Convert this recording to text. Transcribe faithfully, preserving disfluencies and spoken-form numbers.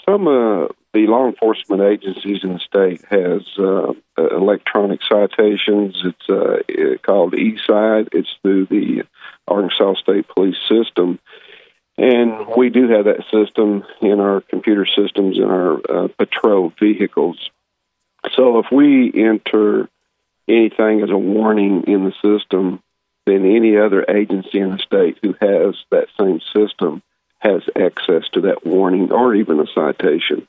Some uh, the law enforcement agencies in the state has uh, electronic citations. It's uh, called eSide. It's through the Arkansas State Police system. And we do have that system in our computer systems in our uh, patrol vehicles. So if we enter anything as a warning in the system, then any other agency in the state who has that same system has access to that warning or even a citation.